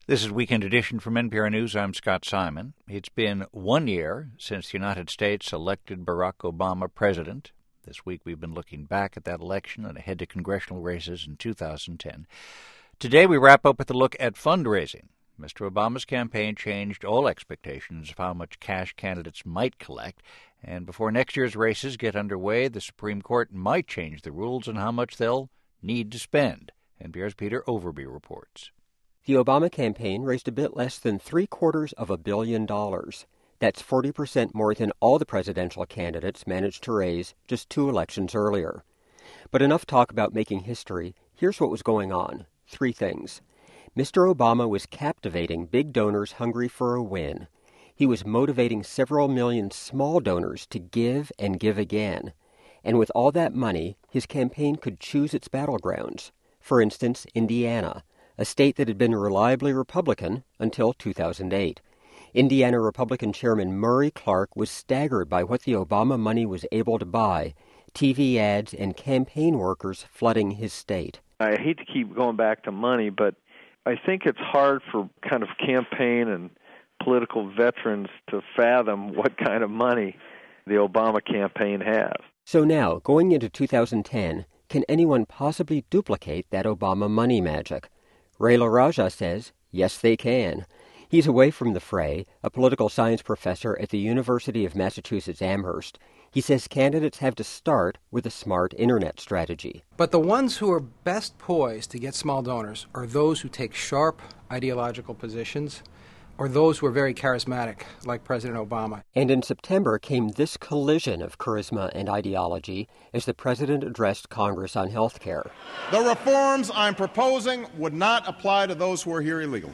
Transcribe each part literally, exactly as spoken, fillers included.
This is Weekend Edition from N P R News. I'm Scott Simon. It's been one year since the United States elected Barack Obama president. This week we've been looking back at that election and ahead to congressional races in two thousand ten. Today we wrap up with a look at fundraising. Mister Obama's campaign changed all expectations of how much cash candidates might collect. And before next year's races get underway, the Supreme Court might change the rules on how much they'll need to spend. N P R's Peter Overby reports. The Obama campaign raised a bit less than three-quarters of a billion dollars. That's forty percent more than all the presidential candidates managed to raise just two elections earlier. But enough talk about making history. Here's what was going on. Three things. Mister Obama was captivating big donors hungry for a win. He was motivating several million small donors to give and give again. And with all that money, his campaign could choose its battlegrounds. For instance, Indiana, a state that had been reliably Republican until two thousand eight. Indiana Republican Chairman Murray Clark was staggered by what the Obama money was able to buy, T V ads and campaign workers flooding his state. I hate to keep going back to money, but I think it's hard for kind of campaign and political veterans to fathom what kind of money the Obama campaign has. So now, going into two thousand ten, can anyone possibly duplicate that Obama money magic? Ray LaRaja says, yes, they can. He's away from the fray, a political science professor at the University of Massachusetts Amherst. He says candidates have to start with a smart internet strategy. But the ones who are best poised to get small donors are those who take sharp ideological positions or those who are very charismatic, like President Obama. And in September came this collision of charisma and ideology as the president addressed Congress on health care. The reforms I'm proposing would not apply to those who are here illegally.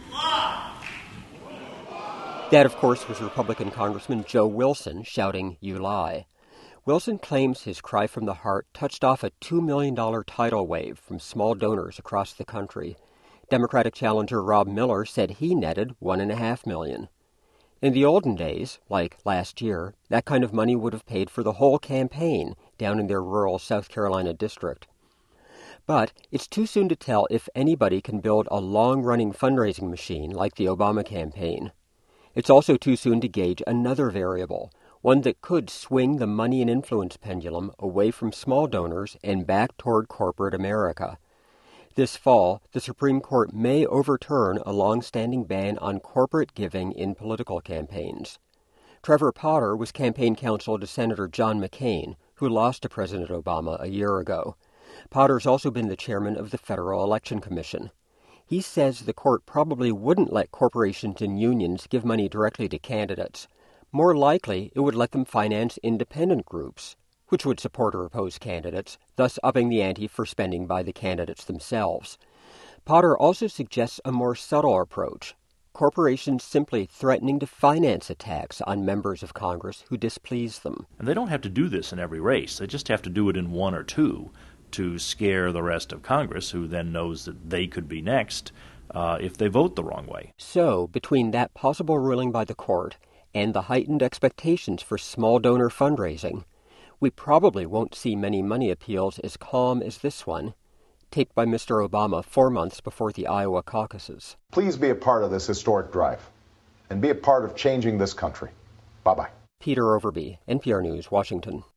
That, of course, was Republican Congressman Joe Wilson shouting, "You lie." Wilson claims his cry from the heart touched off a two million dollars tidal wave from small donors across the country. Democratic challenger Rob Miller said he netted one and a half million. In the olden days, like last year, that kind of money would have paid for the whole campaign down in their rural South Carolina district. But it's too soon to tell if anybody can build a long-running fundraising machine like the Obama campaign. It's also too soon to gauge another variable, one that could swing the money and influence pendulum away from small donors and back toward corporate America. This fall, the Supreme Court may overturn a long-standing ban on corporate giving in political campaigns. Trevor Potter was campaign counsel to Senator John McCain, who lost to President Obama a year ago. Potter's also been the chairman of the Federal Election Commission. He says the court probably wouldn't let corporations and unions give money directly to candidates. More likely, it would let them finance independent groups, which would support or oppose candidates, thus upping the ante for spending by the candidates themselves. Potter also suggests a more subtle approach, corporations simply threatening to finance attacks on members of Congress who displease them. And they don't have to do this in every race. They just have to do it in one or two to scare the rest of Congress, who then knows that they could be next uh, if they vote the wrong way. So, between that possible ruling by the court and the heightened expectations for small donor fundraising, we probably won't see many money appeals as calm as this one, taped by Mister Obama four months before the Iowa caucuses. Please be a part of this historic drive and be a part of changing this country. Bye-bye. Peter Overby, N P R News, Washington.